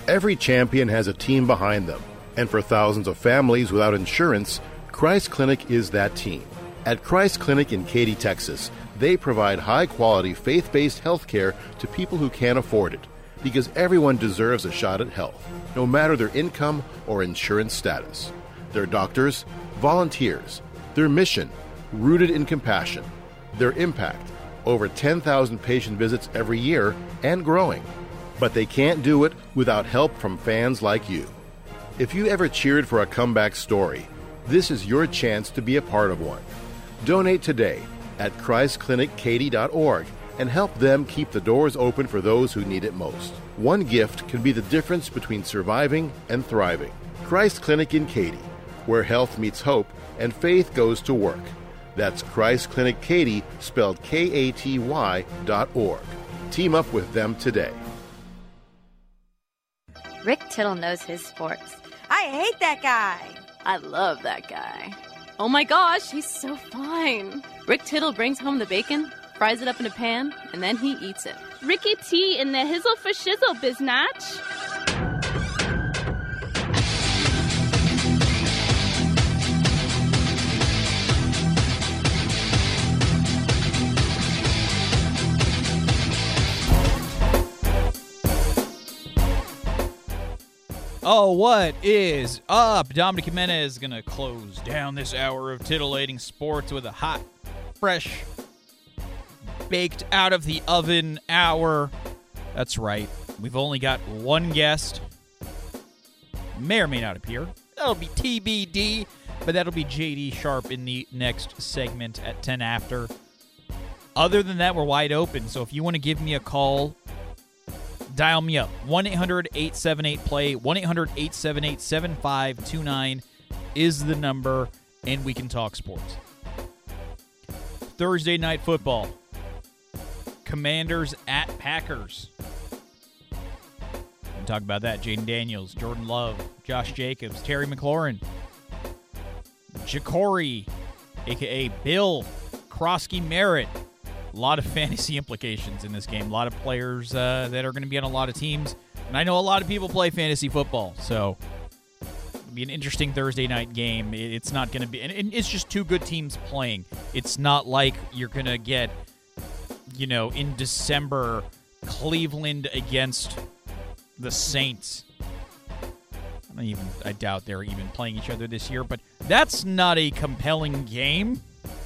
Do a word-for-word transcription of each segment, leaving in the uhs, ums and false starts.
Every champion has a team behind them, and for thousands of families without insurance, Christ Clinic is that team. At Christ Clinic in Katy, Texas, they provide high-quality, faith-based health care to people who can't afford it, because everyone deserves a shot at health, no matter their income or insurance status. Their doctors, volunteers, their mission, rooted in compassion, their impact, over ten thousand patient visits every year and growing. But they can't do it without help from fans like you. If you ever cheered for a comeback story, this is your chance to be a part of one. Donate today at christ clinic katy dot org and help them keep the doors open for those who need it most. One gift can be the difference between surviving and thriving. Christ Clinic in Katy, where health meets hope and faith goes to work. That's Christ Clinic Katy, spelled K A T Y dot org. Team up with them today. Rick Tittle knows his sports. I hate that guy. I love that guy. Oh my gosh, he's so fine. Rick Tittle brings home the bacon, fries it up in a pan, and then he eats it. Ricky T in the hizzle for shizzle, biznatch. Oh, what is up? Dominic Jimenez is going to close down this hour of titillating sports with a hot, fresh, baked out of the oven hour. That's right. We've only got one guest. May or may not appear. That'll be T B D, but that'll be J D Sharp in the next segment at ten after. Other than that, we're wide open. So if you want to give me a call, dial me up. one eight hundred eight seven eight play. one eight hundred eight seven eight seven five two nine is the number, and we can talk sports. Thursday night football. Commanders at Packers. We can talk about that. Jaden Daniels, Jordan Love, Josh Jacobs, Terry McLaurin, Ja'Cory, a k a. Bill Krosky Merritt. A lot of fantasy implications in this game. A lot of players uh, that are going to be on a lot of teams. And I know a lot of people play fantasy football, so it'll be an interesting Thursday night game. It's not going to be, and it's just two good teams playing. It's not like you're going to get, you know, in December, Cleveland against the Saints. I don't even, I doubt they're even playing each other this year, but that's not a compelling game.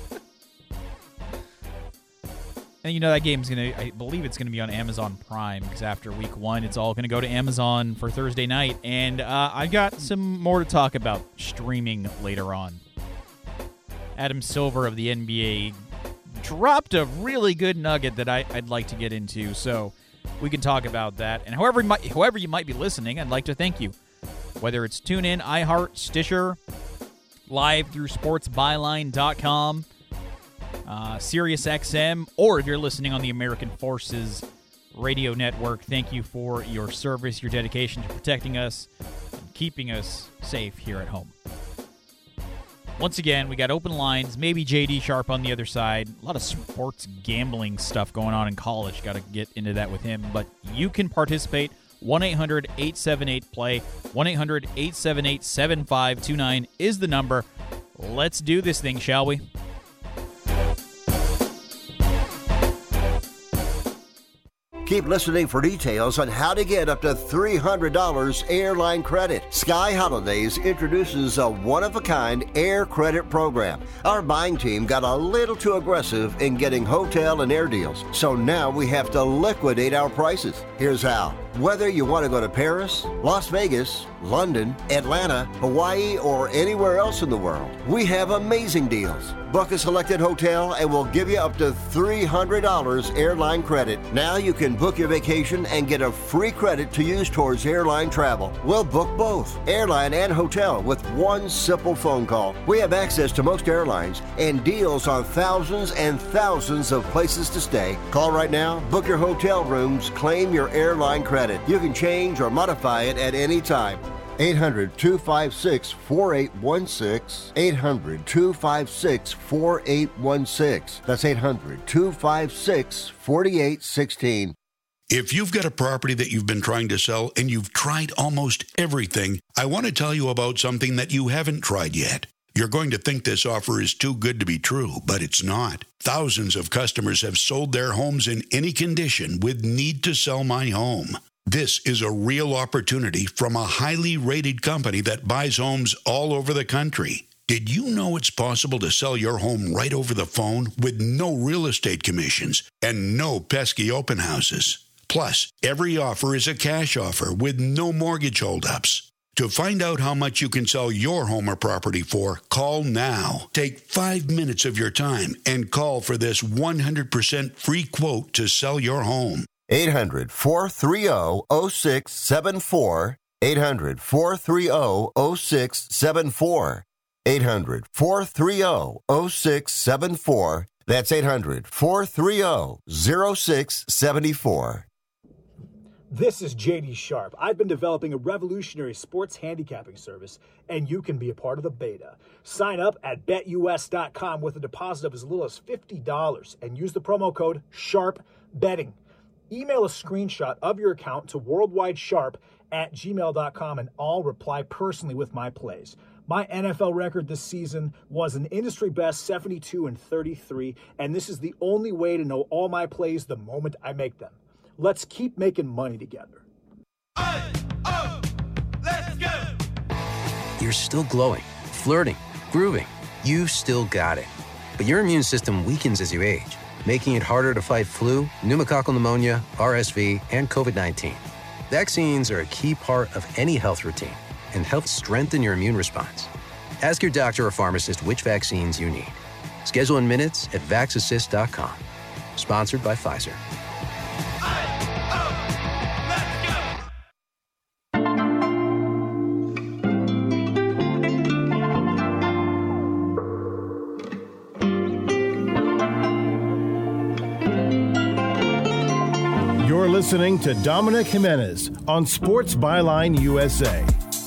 And you know that game's going to, I believe it's going to be on Amazon Prime, because after week one, it's all going to go to Amazon for Thursday night. And uh, I've got some more to talk about streaming later on. Adam Silver of the N B A dropped a really good nugget that I, I'd like to get into, so we can talk about that. And however you might, however you might be listening, I'd like to thank you. Whether it's TuneIn, iHeart, Stitcher, live through sports byline dot com, Uh, Sirius X M, or if you're listening on the American Forces Radio Network, thank you for your service, your dedication to protecting us and keeping us safe here at home. Once again, we got open lines, maybe J D Sharp on the other side. A lot of sports gambling stuff going on in college. Got to get into that with him. But you can participate. one eight hundred eight seven eight play. one eight hundred eight seven eight seven five two nine is the number. Let's do this thing, shall we? Keep listening for details on how to get up to three hundred dollars airline credit. Sky Holidays introduces a one-of-a-kind air credit program. Our buying team got a little too aggressive in getting hotel and air deals, so now we have to liquidate our prices. Here's how. Whether you want to go to Paris, Las Vegas, London, Atlanta, Hawaii, or anywhere else in the world, we have amazing deals. Book a selected hotel and we'll give you up to three hundred dollars airline credit. Now you can book your vacation and get a free credit to use towards airline travel. We'll book both, airline and hotel, with one simple phone call. We have access to most airlines and deals on thousands and thousands of places to stay. Call right now, book your hotel rooms, claim your airline credit. You can change or modify it at any time. eight hundred two five six four eight one six. eight hundred two five six four eight one six. That's eight hundred two five six four eight one six. If you've got a property that you've been trying to sell and you've tried almost everything, I want to tell you about something that you haven't tried yet. You're going to think this offer is too good to be true, but it's not. Thousands of customers have sold their homes in any condition with Need to Sell My Home. This is a real opportunity from a highly rated company that buys homes all over the country. Did you know it's possible to sell your home right over the phone with no real estate commissions and no pesky open houses? Plus, every offer is a cash offer with no mortgage holdups. To find out how much you can sell your home or property for, call now. Take five minutes of your time and call for this one hundred percent free quote to sell your home. eight hundred, four three zero, zero six seven four. eight hundred, four three zero, zero six seven four. eight hundred, four three zero, zero six seven four. That's eight hundred, four three zero, zero six seven four. This is J D Sharp. I've been developing a revolutionary sports handicapping service, and you can be a part of the beta. Sign up at bet U S dot com with a deposit of as little as fifty dollars and use the promo code SHARPBetting. Email a screenshot of your account to worldwidesharp at gmail dot com, and I'll reply personally with my plays. My N F L record this season was an industry best seventy-two and thirty-three, and this is the only way to know all my plays the moment I make them. Let's keep making money together. Oh, oh, let's go. You're still glowing, flirting, grooving. You still got it. But your immune system weakens as you age, making it harder to fight flu, pneumococcal pneumonia, R S V, and covid nineteen. Vaccines are a key part of any health routine and help strengthen your immune response. Ask your doctor or pharmacist which vaccines you need. Schedule in minutes at vax assist dot com. Sponsored by Pfizer. You're listening to Dominic Jimenez on Sports Byline U S A.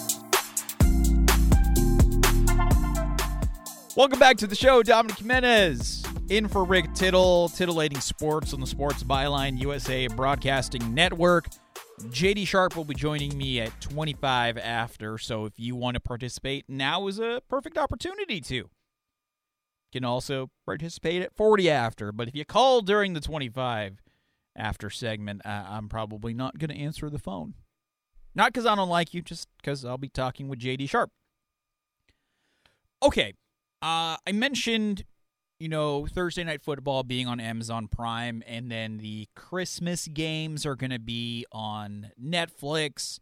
Welcome back to the show. Dominic Jimenez in for Rick Tittle, titillating sports on the Sports Byline U S A Broadcasting Network. J D Sharp will be joining me at twenty-five after, so if you want to participate, now is a perfect opportunity to. You can also participate at forty after, but if you call during the twenty-five after segment, uh, I'm probably not going to answer the phone. Not because I don't like you, just because I'll be talking with J D Sharp. Okay, uh, I mentioned, you know, Thursday Night Football being on Amazon Prime, and then the Christmas games are going to be on Netflix.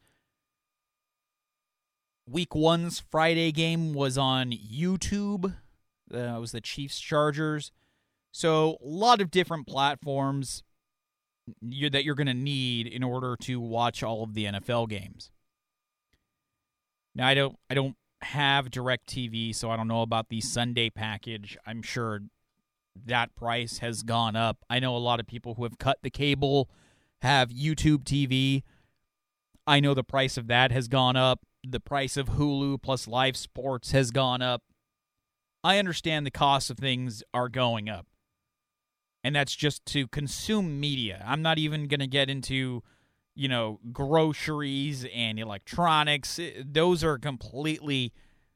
Week one's Friday game was on YouTube. Uh, it was the Chiefs-Chargers. So a lot of different platforms you, that you're going to need in order to watch all of the N F L games. Now, I don't, I don't have DirecTV, so I don't know about the Sunday package. I'm sure that price has gone up. I know a lot of people who have cut the cable have YouTube T V. I know the price of that has gone up. The price of Hulu plus live sports has gone up. I understand the cost of things are going up. And that's just to consume media. I'm not even going to get into, you know, groceries and electronics. Those are completely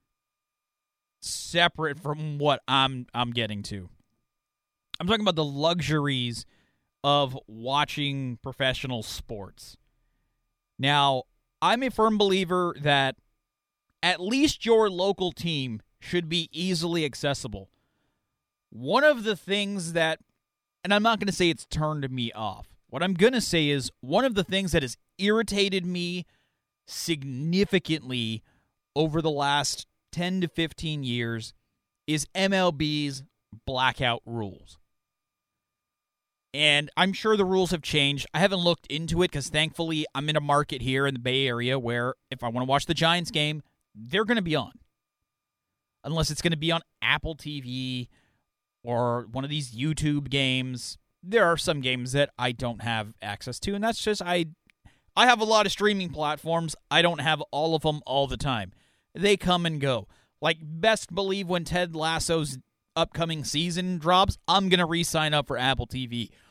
separate from what I'm I'm getting to. I'm talking about the luxuries of watching professional sports. Now, I'm a firm believer that at least your local team should be easily accessible. One of the things that, and I'm not going to say it's turned me off. What I'm going to say is one of the things that has irritated me significantly over the last ten to fifteen years is M L B's blackout rules. And I'm sure the rules have changed. I haven't looked into it because thankfully I'm in a market here in the Bay Area where if I want to watch the Giants game, they're going to be on. Unless it's going to be on Apple T V or one of these YouTube games. There are some games that I don't have access to, and that's just, I I have a lot of streaming platforms. I don't have all of them all the time. They come and go. Like, best believe when Ted Lasso's upcoming season drops, I'm going to re-sign up for Apple T V.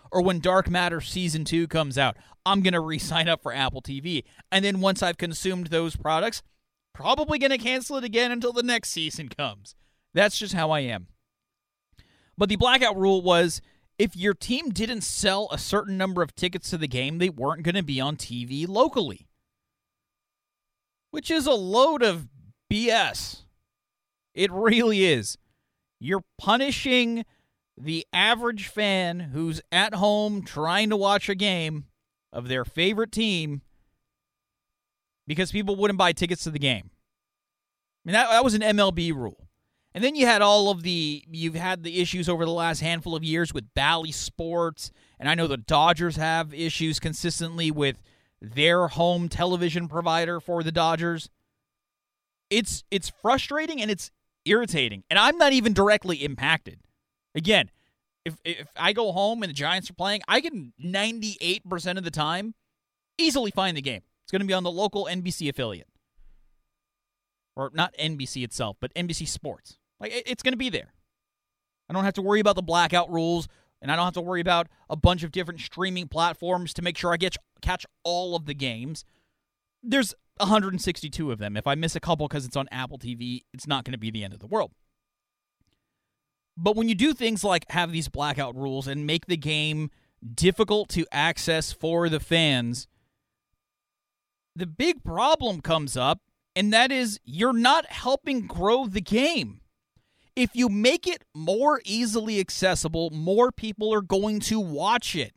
or when Dark Matter Season two comes out, I'm going to re-sign up for Apple T V. And then once I've consumed those products, probably going to cancel it again until the next season comes. That's just how I am. But the blackout rule was if your team didn't sell a certain number of tickets to the game, they weren't going to be on T V locally. Which is a load of B S. It really is. You're punishing the average fan who's at home trying to watch a game of their favorite team because people wouldn't buy tickets to the game. I mean, that, that was an M L B rule. And then you had all of the, you've had the issues over the last handful of years with Bally Sports, and I know the Dodgers have issues consistently with their home television provider for the Dodgers. It's it's frustrating and it's irritating, and I'm not even directly impacted. Again, if if I go home and the Giants are playing, I can ninety-eight percent of the time easily find the game. It's going to be on the local N B C affiliate. Or not N B C itself, but N B C Sports. Like, it's going to be there. I don't have to worry about the blackout rules, and I don't have to worry about a bunch of different streaming platforms to make sure I get catch all of the games. There's one hundred sixty-two of them. If I miss a couple because it's on Apple T V, it's not going to be the end of the world. But when you do things like have these blackout rules and make the game difficult to access for the fans, the big problem comes up, and that is you're not helping grow the game. If you make it more easily accessible, more people are going to watch it.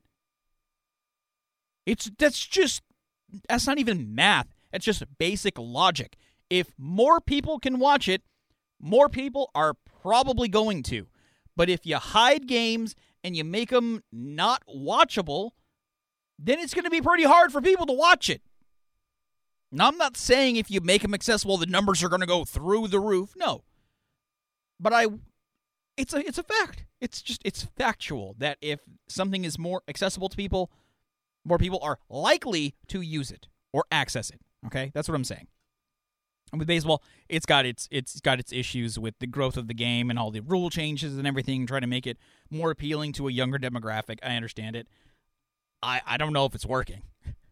It's that's just that's not even math. It's just basic logic. If more people can watch it, more people are probably going to. But if you hide games and you make them not watchable, then it's going to be pretty hard for people to watch it. Now, I'm not saying if you make them accessible, the numbers are going to go through the roof. No. But I, it's a it's a fact. It's just it's factual that if something is more accessible to people, more people are likely to use it or access it. Okay, that's what I'm saying. And with baseball, it's got its it's got its issues with the growth of the game and all the rule changes and everything, trying to make it more appealing to a younger demographic. I understand it. I I don't know if it's working.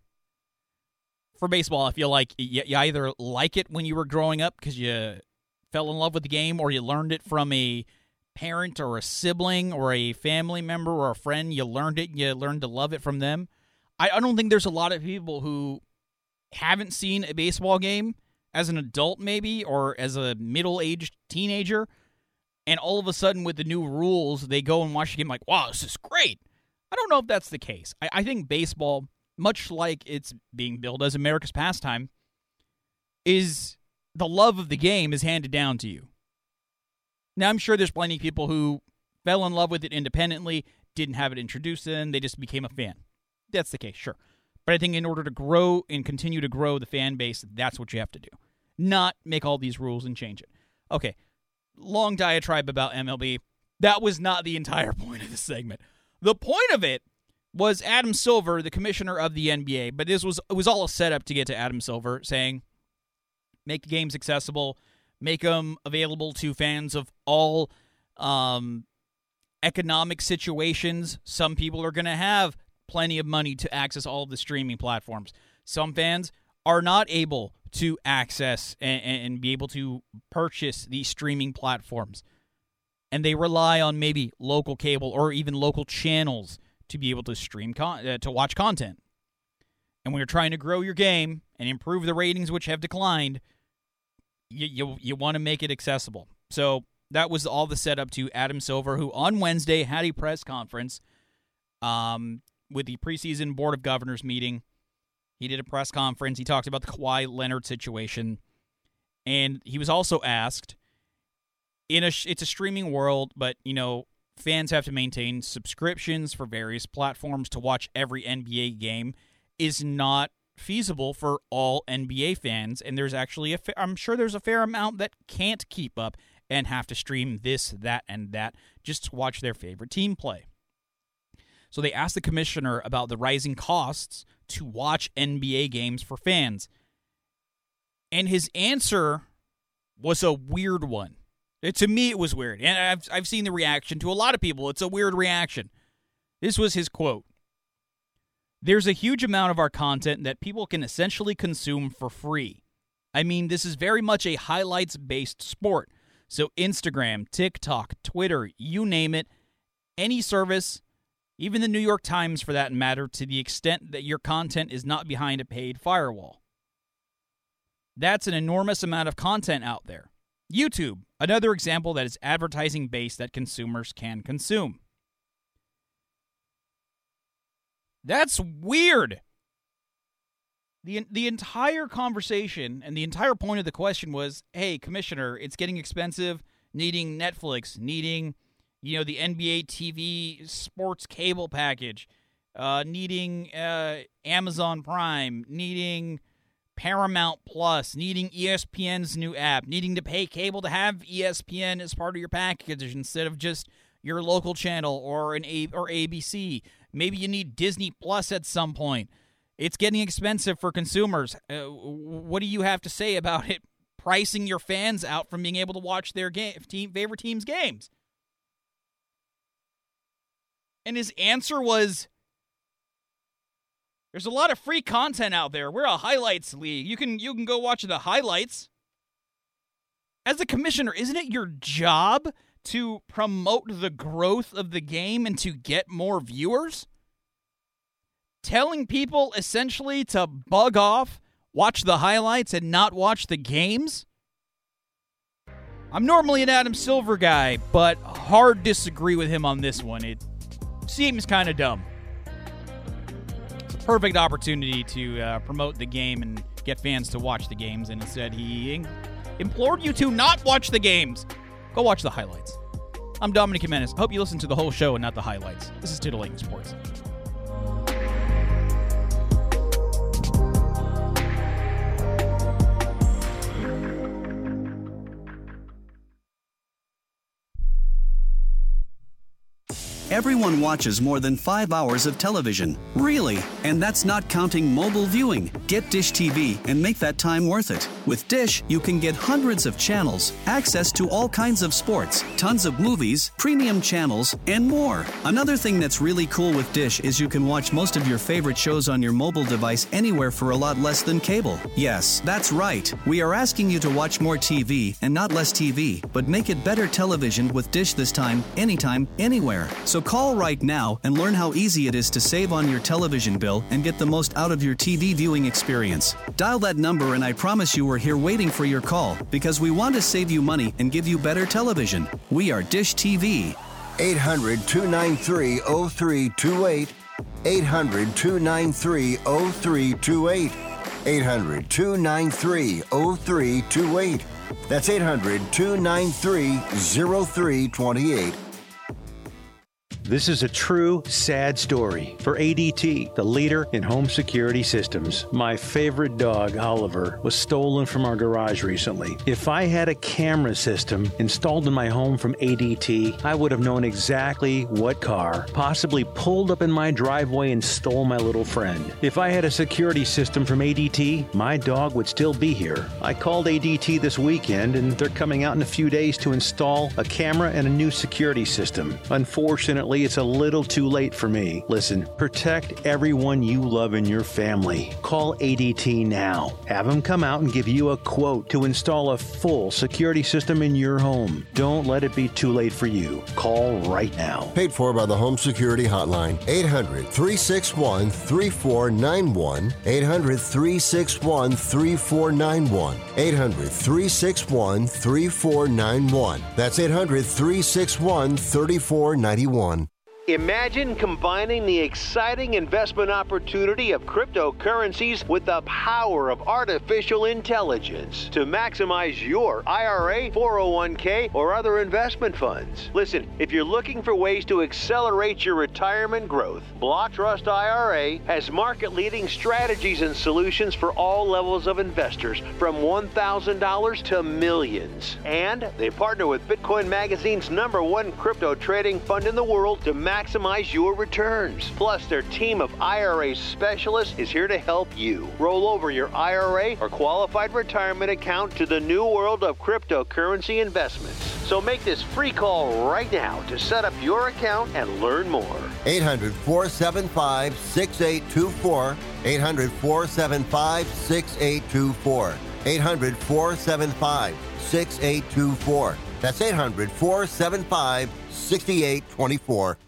For baseball, I feel like you, you either like it when you were growing up because you fell in love with the game, or you learned it from a parent or a sibling or a family member or a friend. You learned it, you learned to love it from them. I, I don't think there's a lot of people who haven't seen a baseball game as an adult maybe, or as a middle-aged teenager, and all of a sudden with the new rules, they go and watch the game like, wow, this is great. I don't know if that's the case. I, I think baseball, much like it's being billed as America's pastime, is the love of the game is handed down to you. Now, I'm sure there's plenty of people who fell in love with it independently, didn't have it introduced to them, they just became a fan. That's the case, sure. But I think in order to grow and continue to grow the fan base, that's what you have to do. Not make all these rules and change it. Okay, long diatribe about M L B. That was not the entire point of this segment. The point of it was Adam Silver, the commissioner of the N B A, but this was it was all a setup to get to Adam Silver saying, make the games accessible, make them available to fans of all um, economic situations. Some people are going to have plenty of money to access all of the streaming platforms. Some fans are not able to access and, and be able to purchase these streaming platforms. And they rely on maybe local cable or even local channels to be able to stream con- uh, to watch content. And when you're trying to grow your game and improve the ratings, which have declined, you you, you want to make it accessible. So that was all the setup to Adam Silver, who on Wednesday had a press conference um, with the preseason Board of Governors meeting. He did a press conference. He talked about the Kawhi Leonard situation. And he was also asked, in a it's a streaming world, but, you know, fans have to maintain subscriptions for various platforms to watch every N B A game is not feasible for all N B A fans, and there's actually a fa- I'm sure there's a fair amount that can't keep up and have to stream this, that, and that just to watch their favorite team play. So they asked the commissioner about the rising costs to watch N B A games for fans, and his answer was a weird one. It, to me, it was weird, and I've I've seen the reaction to a lot of people. It's a weird reaction. This was his quote. There's a huge amount of our content that people can essentially consume for free. I mean, this is very much a highlights-based sport. So Instagram, TikTok, Twitter, you name it, any service, even the New York Times for that matter, to the extent that your content is not behind a paid firewall. That's an enormous amount of content out there. YouTube, another example that is advertising-based that consumers can consume. That's weird. The, the entire conversation and the entire point of the question was, hey, Commissioner, it's getting expensive, needing Netflix, needing, you know, the N B A T V sports cable package, uh, needing uh, Amazon Prime, needing Paramount Plus, needing E S P N's new app, needing to pay cable to have E S P N as part of your package instead of just your local channel or an A or A B C. Maybe you need Disney Plus at some point. It's getting expensive for consumers. Uh, what do you have to say about it pricing your fans out from being able to watch their game, team, favorite team's games? And his answer was, there's a lot of free content out there. We're a highlights league. You can you can go watch the highlights. As a commissioner, isn't it your job to promote the growth of the game and to get more viewers? Telling people essentially to bug off, watch the highlights, and not watch the games? I'm normally an Adam Silver guy, but hard disagree with him on this one. It seems kind of dumb. It's a perfect opportunity to uh, promote the game and get fans to watch the games, and instead he implored you to not watch the games. Go watch the highlights. I'm Dominic Jimenez. I hope you listen to the whole show and not the highlights. This is Titillating Sports. Everyone watches more than five hours of television. Really? And that's not counting mobile viewing. Get Dish T V and make that time worth it. With Dish, you can get hundreds of channels, access to all kinds of sports, tons of movies, premium channels, and more. Another thing that's really cool with Dish is you can watch most of your favorite shows on your mobile device anywhere for a lot less than cable. Yes, that's right. We are asking you to watch more T V and not less T V, but make it better television with Dish this time, anytime, anywhere. So call right now and learn how easy it is to save on your television bill and get the most out of your T V viewing experience. Dial that number and I promise you we're here waiting for your call because we want to save you money and give you better television. We are Dish T V. eight hundred, two nine three, oh three two eight. eight hundred, two nine three, oh three two eight. eight hundred, two nine three, oh three two eight. That's eight hundred, two nine three, oh three two eight. This is a true, sad story for A D T, the leader in home security systems. My favorite dog, Oliver, was stolen from our garage recently. If I had a camera system installed in my home from A D T, I would have known exactly what car possibly pulled up in my driveway and stole my little friend. If I had a security system from A D T, my dog would still be here. I called A D T this weekend, and they're coming out in a few days to install a camera and a new security system. Unfortunately, it's a little too late for me. Listen, protect everyone you love in your family. Call A D T now. Have them come out and give you a quote to install a full security system in your home. Don't let it be too late for you. Call right now. Paid for by the Home Security Hotline. eight hundred, three six one, three four nine one. eight hundred, three six one, three four nine one. eight hundred, three six one, three four nine one. That's eight hundred, three six one, three four nine one. Imagine combining the exciting investment opportunity of cryptocurrencies with the power of artificial intelligence to maximize your I R A, four oh one k, or other investment funds. Listen, if you're looking for ways to accelerate your retirement growth, Block Trust I R A has market-leading strategies and solutions for all levels of investors, from one thousand dollars to millions. And they partner with Bitcoin Magazine's number one crypto trading fund in the world to maximize maximize your returns. Plus, their team of I R A specialists is here to help you roll over your I R A or qualified retirement account to the new world of cryptocurrency investments. So make this free call right now to set up your account and learn more. eight hundred, four seven five, six eight two four. eight hundred, four seven five, six eight two four. eight hundred, four seven five, six eight two four. That's eight hundred, four seven five, six eight two four.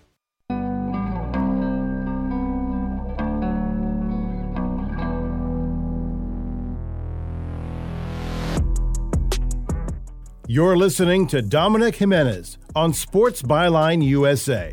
You're listening to Dominic Jimenez on Sports Byline U S A.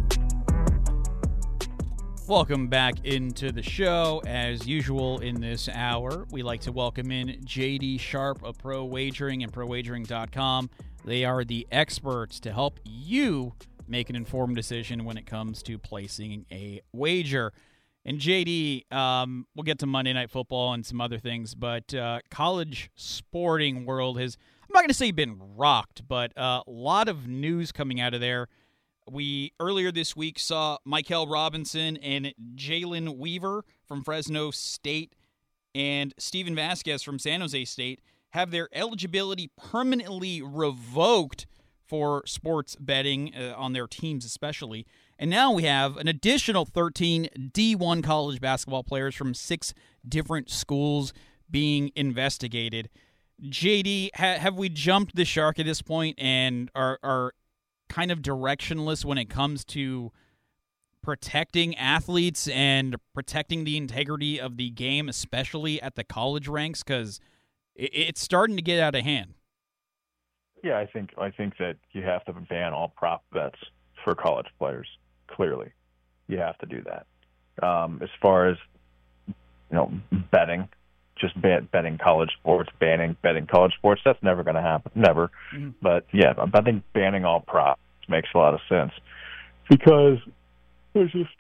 Welcome back into the show. As usual in this hour, we like to welcome in J D Sharp of Pro Wagering and pro wagering dot com. They are the experts to help you make an informed decision when it comes to placing a wager. And J D, um, we'll get to Monday Night Football and some other things, but uh, college sporting world has, I'm not going to say been rocked, but a uh, lot of news coming out of there. We, earlier this week, saw Michael Robinson and Jalen Weaver from Fresno State and Steven Vasquez from San Jose State have their eligibility permanently revoked for sports betting uh, on their teams especially. And now we have an additional thirteen D one college basketball players from six different schools being investigated. J D, ha- have we jumped the shark at this point and are, are kind of directionless when it comes to protecting athletes and protecting the integrity of the game, especially at the college ranks? Because it- it's starting to get out of hand. Yeah, I think I think that you have to ban all prop bets for college players. Clearly, you have to do that. Um, as far as you know, betting, just bet, betting college sports, banning betting college sports, that's never going to happen. Never. Mm-hmm. But yeah, I think banning all props makes a lot of sense because there's just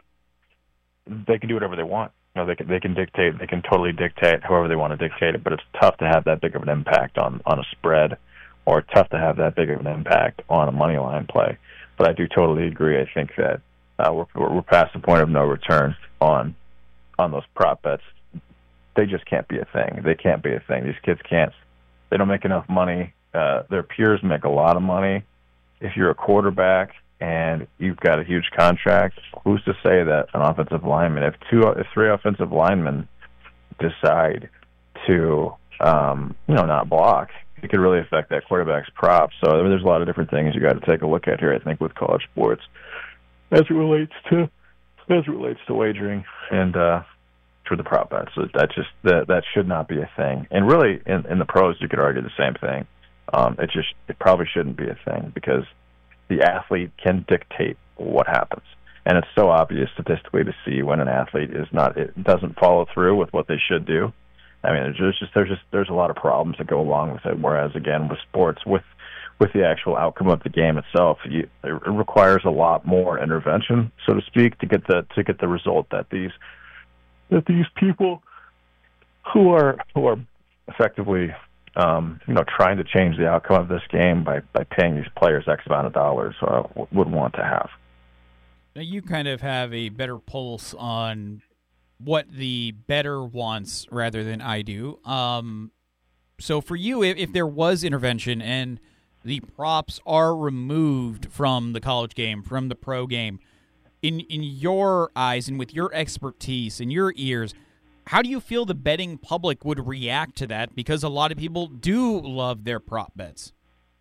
they can do whatever they want. You know, they can they can dictate. They can totally dictate however they want to dictate it. But it's tough to have that big of an impact on on a spread, or tough to have that big of an impact on a money line play. But I do totally agree. I think that uh, we're we're past the point of no return on on those prop bets. They just can't be a thing. They can't be a thing. These kids can't. They don't make enough money. Uh, their peers make a lot of money. If you're a quarterback and you've got a huge contract, who's to say that an offensive lineman, if two, if three offensive linemen decide to, um, you know, not block, it could really affect that quarterback's props. So I mean, there's a lot of different things you got to take a look at here, I think, with college sports as it relates to as it relates to wagering and uh, for the prop bets. So that just that that should not be a thing. And really, in, in the pros, you could argue the same thing. Um, it just it probably shouldn't be a thing because the athlete can dictate what happens, and it's so obvious statistically to see when an athlete is not it doesn't follow through with what they should do. I mean, there's just there's just there's a lot of problems that go along with it. Whereas again, with sports, with with the actual outcome of the game itself, you, it requires a lot more intervention, so to speak, to get the to get the result that these that these people who are who are effectively um, you know trying to change the outcome of this game by, by paying these players X amount of dollars uh, would want to have. Now you kind of have a better pulse on what the bettor wants rather than I do. Um, so for you, if, if there was intervention and the props are removed from the college game, from the pro game, in in your eyes and with your expertise and your ears, how do you feel the betting public would react to that? Because a lot of people do love their prop bets.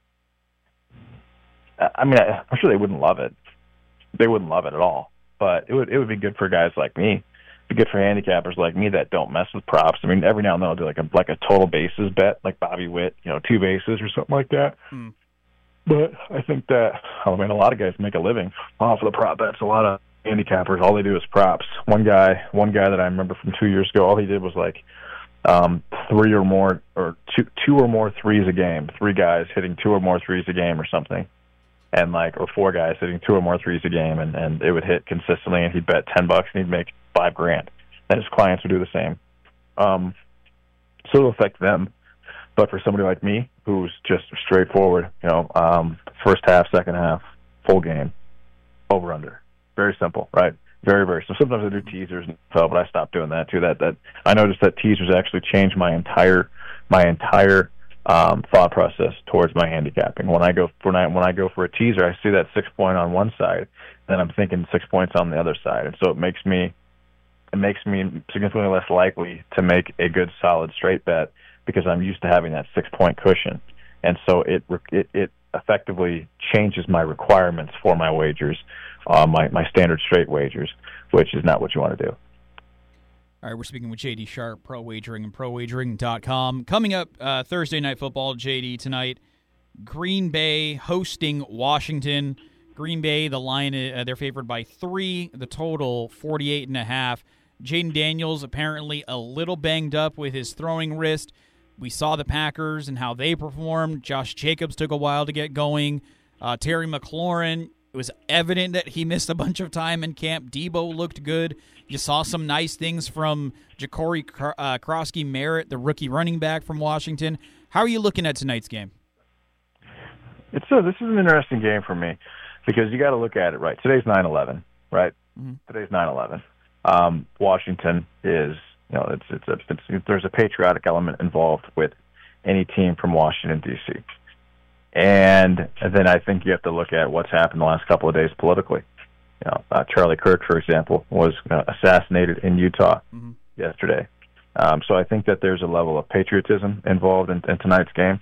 I mean, I'm sure they wouldn't love it. They wouldn't love it at all. But it would it would be good for guys like me. It'd be good for handicappers like me that don't mess with props. I mean, every now and then I'll do like a like a total bases bet, like Bobby Witt, you know, two bases or something like that. Hmm. But I think that, I mean, a lot of guys make a living off of the prop bets. A lot of handicappers, all they do is props. One guy, one guy that I remember from two years ago, all he did was like um, three or more, or two, two or more threes a game. Three guys hitting two or more threes a game or something, and like, or four guys hitting two or more threes a game, and, and it would hit consistently, and he'd bet ten bucks and he'd make five grand. And his clients would do the same. Um, so it'll affect them. But for somebody like me, who's just straightforward, you know, um, first half, second half, full game, over under, very simple, right? Very, very simple. Sometimes I do teasers, and but I stopped doing that too. That that I noticed that teasers actually changed my entire my entire um, thought process towards my handicapping. When I go when I when I go for a teaser, I see that six point on one side, then I'm thinking six points on the other side, and so it makes me it makes me significantly less likely to make a good solid straight bet because I'm used to having that six point cushion, and so it it, it effectively changes my requirements for my wagers, uh, my my standard straight wagers, which is not what you want to do. All right, we're speaking with J D Sharp, Pro Wagering and pro wagering dot com. Coming up uh, Thursday Night Football, J D, tonight, Green Bay hosting Washington. Green Bay, the line, uh, they're favored by three, the total forty-eight and a half. Jaden Daniels apparently a little banged up with his throwing wrist. We saw the Packers and how they performed. Josh Jacobs took a while to get going. Uh, Terry McLaurin, it was evident that he missed a bunch of time in camp. Debo looked good. You saw some nice things from Ja'Cory uh, Krosky-Merritt, the rookie running back from Washington. How are you looking at tonight's game? It's a, this is an interesting game for me because you got to look at it right. Today's nine eleven, right? Mm-hmm. Today's nine eleven. Um, Washington is, you know, it's it's, a, it's there's a patriotic element involved with any team from Washington, D C And, and then I think you have to look at what's happened the last couple of days politically. You know, uh, Charlie Kirk, for example, was uh, assassinated in Utah mm-hmm. yesterday. Um, so I think that there's a level of patriotism involved in, in tonight's game.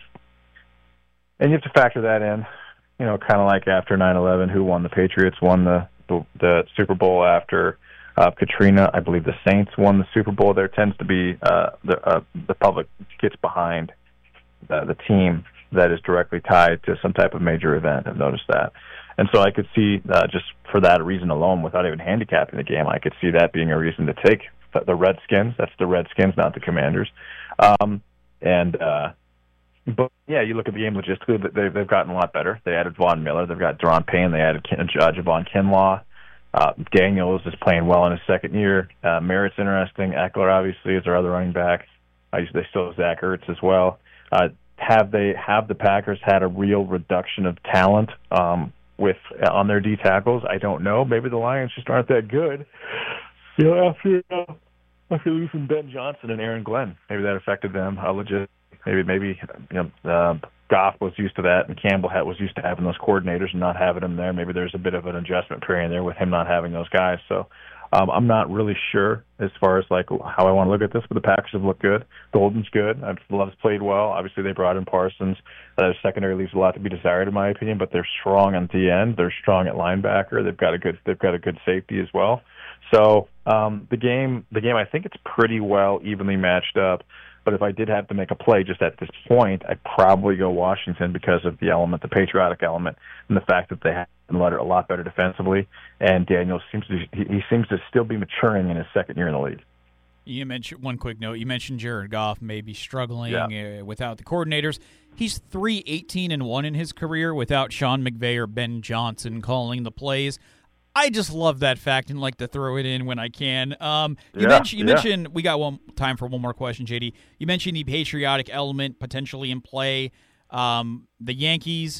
And you have to factor that in, you know, kind of like after nine eleven, who won? The Patriots won the, the, the Super Bowl after uh, Katrina. I believe the Saints won the Super Bowl. There tends to be uh, the, uh, the public gets behind uh, the team that is directly tied to some type of major event. I've noticed that. And so I could see, uh, just for that reason alone, without even handicapping the game, I could see that being a reason to take the Redskins. That's the Redskins, not the Commanders. Um, and, uh, but, yeah, you look at the game logistically, they've, they've gotten a lot better. They added Von Miller. They've got Daron Payne. They added Ken, uh, Javon Kinlaw. Uh, Daniels is playing well in his second year. Uh, Merritt's interesting. Eckler, obviously, is their other running back. Uh, they still have Zach Ertz as well. Uh, have they have the Packers had a real reduction of talent um, with uh, on their D tackles? I don't know. Maybe the Lions just aren't that good. You know, after uh, after losing Ben Johnson and Aaron Glenn, maybe that affected them. Uh, legit. Maybe maybe you know uh, Goff was used to that, and Campbell had, was used to having those coordinators and not having them there. Maybe there's a bit of an adjustment period there with him not having those guys. So. Um, I'm not really sure as far as like how I want to look at this, but the Packers have looked good. Golden's good. Love's played well. Obviously, they brought in Parsons. Uh, secondary leaves a lot to be desired, in my opinion, but they're strong on the end. They're strong at linebacker. They've got a good. They've got a good safety as well. So um, the game, the game, I think it's pretty well evenly matched up. But if I did have to make a play just at this point, I'd probably go Washington because of the element, the patriotic element, and the fact that they have been a lot better defensively. And Daniels seems to he, he seems to still be maturing in his second year in the league. You mentioned one quick note. You mentioned Jared Goff may be struggling yeah. uh, without the coordinators. He's three eighteen and one in his career without Sean McVay or Ben Johnson calling the plays. I just love that fact and like to throw it in when I can. Um, you yeah, mentioned, you yeah. mentioned we got one time for one more question, J D. You mentioned the patriotic element potentially in play. Um, the Yankees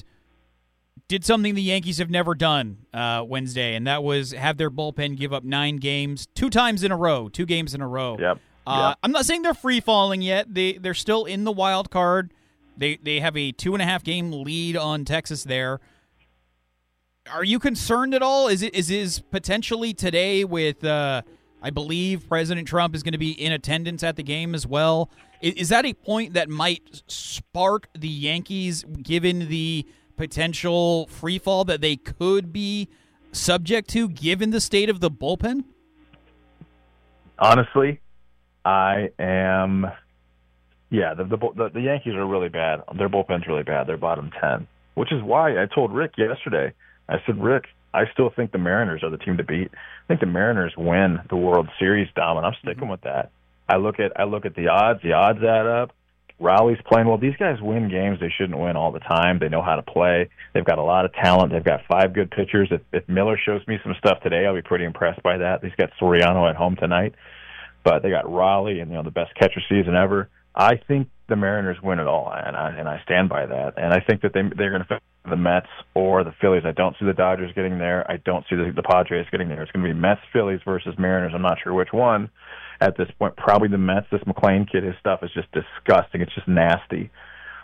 did something the Yankees have never done uh, Wednesday, and that was have their bullpen give up nine games, two times in a row, two games in a row. Yep. Uh, yep. I'm not saying they're free falling yet. They they're still in the wild card. They they have a two and a half game lead on Texas there. Are you concerned at all? Is it is is potentially today with uh, I believe President Trump is going to be in attendance at the game as well? Is, is that a point that might spark the Yankees, given the potential free fall that they could be subject to, given the state of the bullpen? Honestly, I am. Yeah, the the the, the Yankees are really bad. Their bullpen's really bad. They're bottom ten, which is why I told Rick yesterday. I said, Rick, I still think the Mariners are the team to beat. I think the Mariners win the World Series, Dom, and I'm sticking mm-hmm. with that. I look at I look at the odds. The odds add up. Raleigh's playing well. These guys win games they shouldn't win all the time. They know how to play. They've got a lot of talent. They've got five good pitchers. If, if Miller shows me some stuff today, I'll be pretty impressed by that. He's got Soriano at home tonight. But they got Raleigh and, you know, the best catcher season ever. I think the Mariners win it all, and I and I stand by that. And I think that they they're going to face the Mets or the Phillies. I don't see the Dodgers getting there. I don't see the, the Padres getting there. It's going to be Mets, Phillies versus Mariners. I'm not sure which one at this point. Probably the Mets. This McClain kid, his stuff is just disgusting. It's just nasty.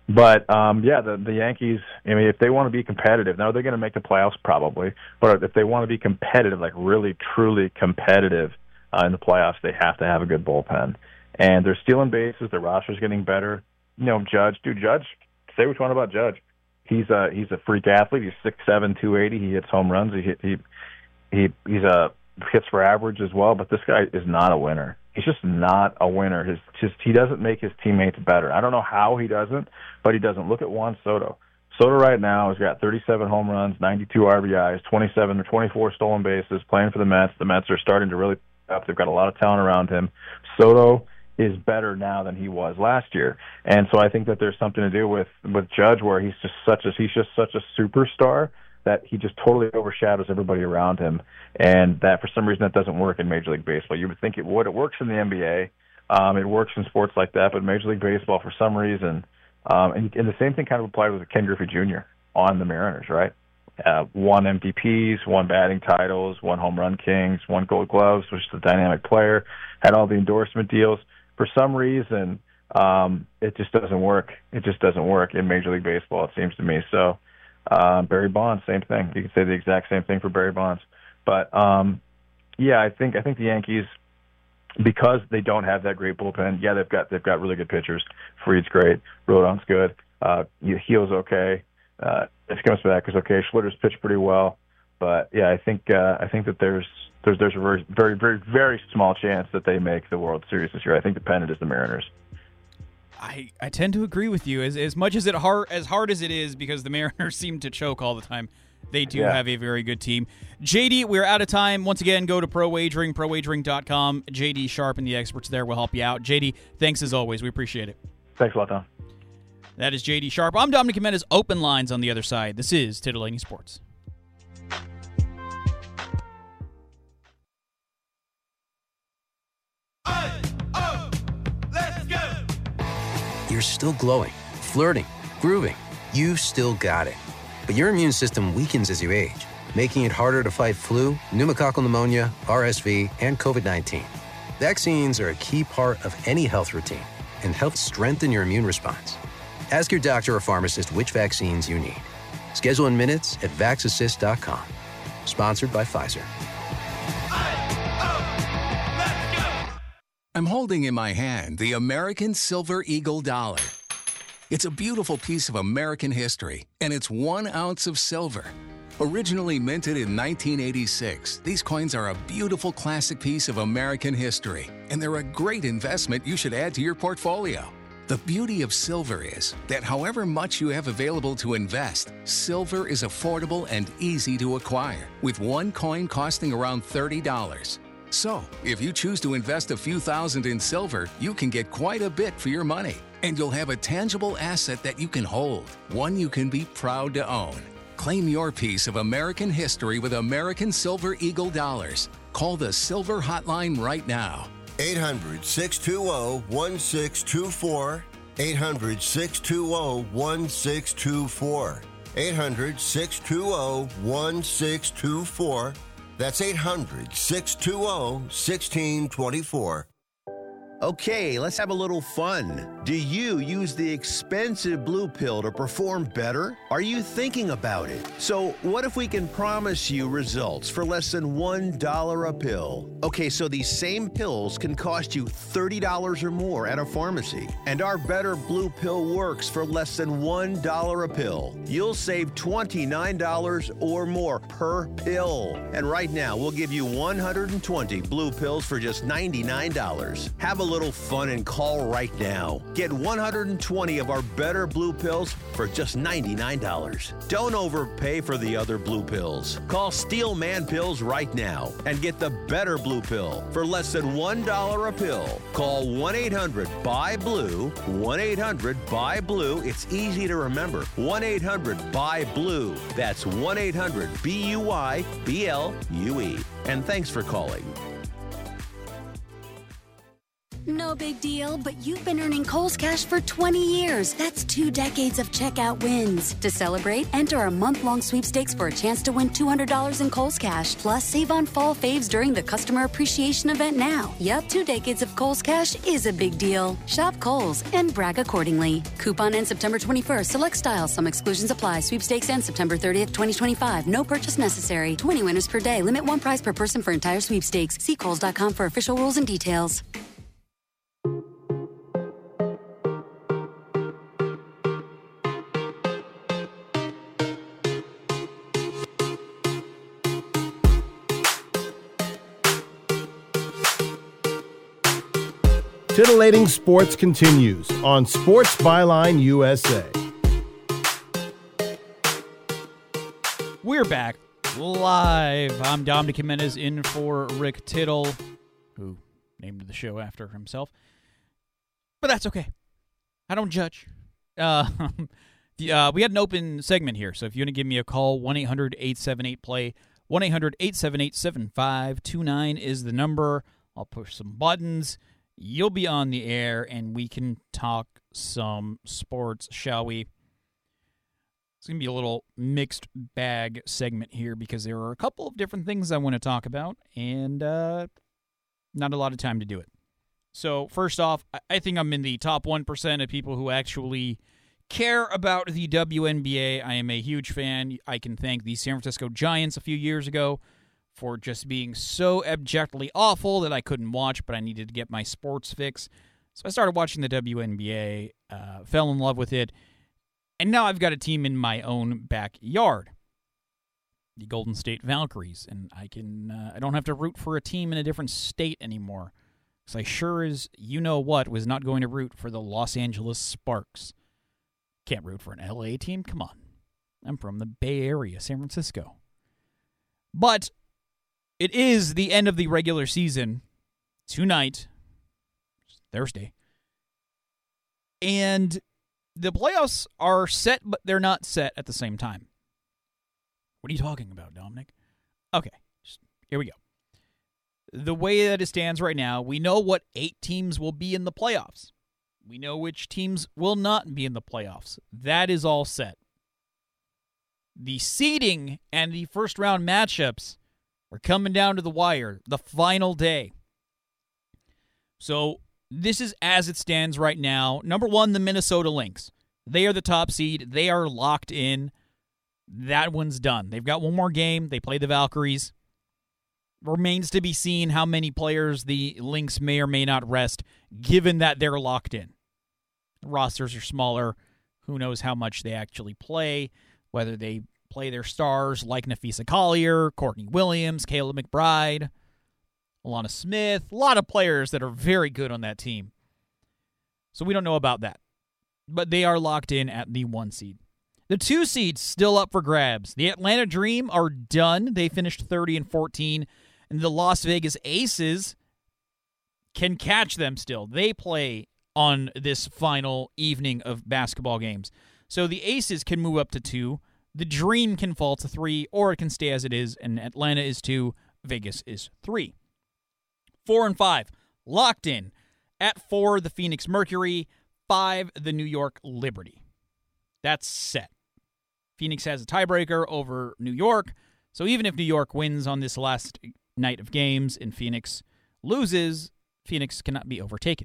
But, um, yeah, the, the Yankees, I mean, if they want to be competitive, now they're going to make the playoffs probably, but if they want to be competitive, like really, truly competitive uh, in the playoffs, they have to have a good bullpen. And they're stealing bases. Their roster's getting better. You know, Judge, dude, Judge, say what you want about Judge. He's a, he's a freak athlete. He's six seven, two eighty. He hits home runs. He hit, he he he's a hits for average as well, but this guy is not a winner. He's just not a winner. His just he doesn't make his teammates better. I don't know how he doesn't, but he doesn't. Look at Juan Soto. Soto right now has got thirty-seven home runs, ninety-two R B Is, twenty-seven or twenty-four stolen bases, playing for the Mets. The Mets are starting to really up. They've got a lot of talent around him. Soto is better now than he was last year, and so I think that there's something to do with with Judge, where he's just such a he's just such a superstar that he just totally overshadows everybody around him, and that for some reason that doesn't work in Major League Baseball. You would think it would. It works in the N B A. Um, it works in sports like that, but Major League Baseball, for some reason, um, and, and the same thing kind of applied with Ken Griffey Junior on the Mariners, right? Uh, won M V Ps, won batting titles, won home run kings, won Gold Gloves, which is a dynamic player, had all the endorsement deals. For some reason, um, it just doesn't work. It just doesn't work in Major League Baseball, it seems to me. So uh, Barry Bonds, same thing. You can say the exact same thing for Barry Bonds. But um, yeah, I think I think the Yankees, because they don't have that great bullpen. Yeah, they've got they've got really good pitchers. Fried's great. Rodon's good. Uh, Heel's okay. Uh, if he comes back, is okay. Schlitter's pitched pretty well. But yeah, I think uh, I think that there's there's there's a very very very very small chance that they make the World Series this year. I think the pennant is the Mariners. I, I tend to agree with you. As as much as it hard as hard as it is, because the Mariners seem to choke all the time, they do Yeah. have a very good team. J D, we're out of time. Once again, go to Pro Wagering, pro wagering dot com. J D Sharp and the experts there will help you out. J D, thanks as always. We appreciate it. Thanks a lot, Tom. That is J D Sharp. I'm Dominic Jimenez. Open lines on the other side. This is Titillating Sports. You're still glowing, flirting, grooving. You still got it. But your immune system weakens as you age, making it harder to fight flu, pneumococcal pneumonia, R S V, and COVID nineteen. Vaccines are a key part of any health routine and help strengthen your immune response. Ask your doctor or pharmacist which vaccines you need. Schedule in minutes at vax assist dot com. Sponsored by Pfizer. I'm holding in my hand the American Silver Eagle dollar. It's a beautiful piece of American history, and it's one ounce of silver. Originally minted in nineteen eighty-six, these coins are a beautiful classic piece of American history, and they're a great investment you should add to your portfolio. The beauty of silver is that however much you have available to invest, silver is affordable and easy to acquire, with one coin costing around thirty dollars. So, if you choose to invest a few thousand in silver, you can get quite a bit for your money. And you'll have a tangible asset that you can hold, one you can be proud to own. Claim your piece of American history with American Silver Eagle dollars. Call the Silver Hotline right now. eight hundred, six two zero, one six two four. eight hundred, six two zero, one six two four. eight hundred, six two zero, one six two four. That's eight hundred, six two zero, one six two four. Okay, let's have a little fun. Do you use the expensive blue pill to perform better? Are you thinking about it? So what if we can promise you results for less than one dollar a pill? Okay, so these same pills can cost you thirty dollars or more at a pharmacy. And our Better Blue Pill works for less than one dollar a pill. You'll save twenty-nine dollars or more per pill. And right now, we'll give you one hundred twenty blue pills for just ninety-nine dollars. Have a little fun and call right now. Get one hundred twenty of our Better Blue Pills for just ninety-nine dollars. Don't overpay for the other blue pills. Call Steel Man Pills right now and get the Better Blue Pill for less than one dollar a pill. Call one eight hundred B U Y blue, one eight hundred B U Y blue. It's easy to remember. one eight hundred B U Y blue. That's one eight hundred B U Y B L U E. And thanks for calling. No big deal, but you've been earning Kohl's Cash for twenty years. That's two decades of checkout wins. To celebrate, enter our month-long sweepstakes for a chance to win two hundred dollars in Kohl's Cash. Plus, save on fall faves during the Customer Appreciation Event now. Yup, two decades of Kohl's Cash is a big deal. Shop Kohl's and brag accordingly. Coupon ends September twenty-first. Select styles. Some exclusions apply. Sweepstakes ends September thirtieth, twenty twenty-five. No purchase necessary. twenty winners per day. Limit one prize per person for entire sweepstakes. See Kohls dot com for official rules and details. Titillating Sports continues on Sports Byline U S A. We're back live. I'm Dominic Jimenez in for Rick Tittle, who named the show after himself. But that's okay. I don't judge. Uh, the, uh, we had an open segment here, so if you want to give me a call, one eight hundred eight seven eight play, one eight hundred eight seven eight seven five two nine is the number. I'll push some buttons. You'll be on the air, and we can talk some sports, shall we? It's going to be a little mixed bag segment here because there are a couple of different things I want to talk about, and uh, not a lot of time to do it. So, first off, I think I'm in the top one percent of people who actually care about the W N B A. I am a huge fan. I can thank the San Francisco Giants a few years ago for just being so abjectly awful that I couldn't watch, but I needed to get my sports fix. So I started watching the W N B A, uh, fell in love with it, and now I've got a team in my own backyard, the Golden State Valkyries, and I can uh, I don't have to root for a team in a different state anymore, because I sure as you know what was not going to root for the Los Angeles Sparks. Can't root for an L A team? Come on. I'm from the Bay Area, San Francisco. But it is the end of the regular season tonight, Thursday, and the playoffs are set, but they're not set at the same time. What are you talking about, Dominic? Okay, just, here we go. The way that it stands right now, we know what eight teams will be in the playoffs. We know which teams will not be in the playoffs. That is all set. The seeding and the first-round matchups we're coming down to the wire, the final day. So this is as it stands right now. Number one, the Minnesota Lynx. They are the top seed. They are locked in. That one's done. They've got one more game. They play the Valkyries. Remains to be seen how many players the Lynx may or may not rest, given that they're locked in. The rosters are smaller. Who knows how much they actually play, whether they play their stars like Nafisa Collier, Courtney Williams, Kayla McBride, Alana Smith, a lot of players that are very good on that team. So we don't know about that. But they are locked in at the one seed. The two seeds still up for grabs. The Atlanta Dream are done. They finished thirty and fourteen. And the Las Vegas Aces can catch them still. They play on this final evening of basketball games. So the Aces can move up to two. The Dream can fall to three, or it can stay as it is, and Atlanta is two, Vegas is three. Four and five, locked in. At four, the Phoenix Mercury. Five, the New York Liberty. That's set. Phoenix has a tiebreaker over New York, so even if New York wins on this last night of games and Phoenix loses, Phoenix cannot be overtaken.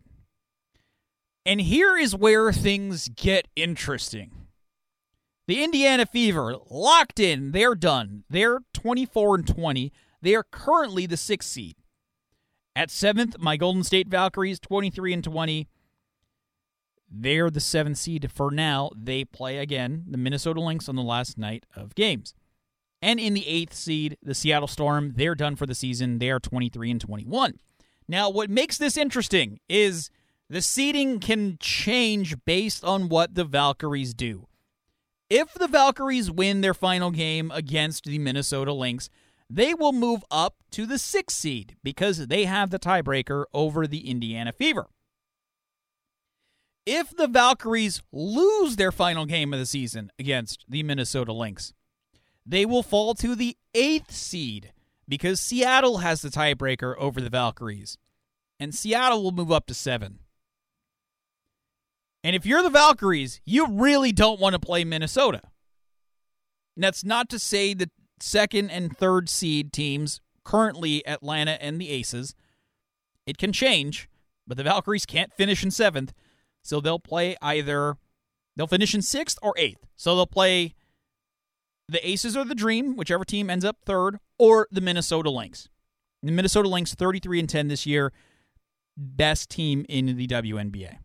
And here is where things get interesting. The Indiana Fever, locked in. They're done. They're twenty-four and twenty. They are currently the sixth seed. At seventh, my Golden State Valkyries, twenty-three and twenty. They're the seventh seed for now. They play again the Minnesota Lynx on the last night of games. And in the eighth seed, the Seattle Storm, they're done for the season. They are twenty-three and twenty-one. Now, what makes this interesting is the seeding can change based on what the Valkyries do. If the Valkyries win their final game against the Minnesota Lynx, they will move up to the sixth seed because they have the tiebreaker over the Indiana Fever. If the Valkyries lose their final game of the season against the Minnesota Lynx, they will fall to the eighth seed because Seattle has the tiebreaker over the Valkyries. and Seattle will move up to seven. And if you're the Valkyries, you really don't want to play Minnesota. And that's not to say that second and third seed teams, currently Atlanta and the Aces, it can change, but the Valkyries can't finish in seventh, so they'll play either, they'll finish in sixth or eighth. So they'll play the Aces or the Dream, whichever team ends up third, or the Minnesota Lynx. The Minnesota Lynx, thirty-three and ten this year, best team in the W N B A.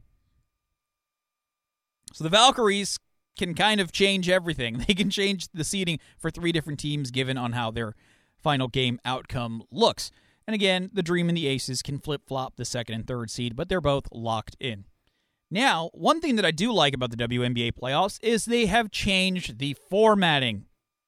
So the Valkyries can kind of change everything. They can change the seeding for three different teams given on how their final game outcome looks. And again, the Dream and the Aces can flip-flop the second and third seed, but they're both locked in. Now, one thing that I do like about the W N B A playoffs is they have changed the formatting.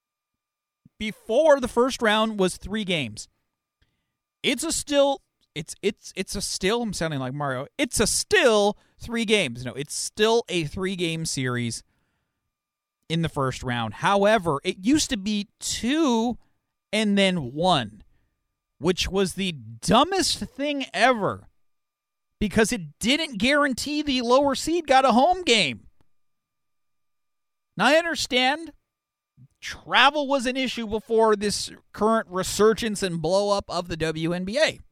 Before, the first round was three games. It's a still, it's it's it's a still, I'm sounding like Mario, it's a still three games. No, it's still a three-game series in the first round. However, it used to be two and then one, which was the dumbest thing ever because it didn't guarantee the lower seed got a home game. Now, I understand travel was an issue before this current resurgence and blow-up of the W N B A.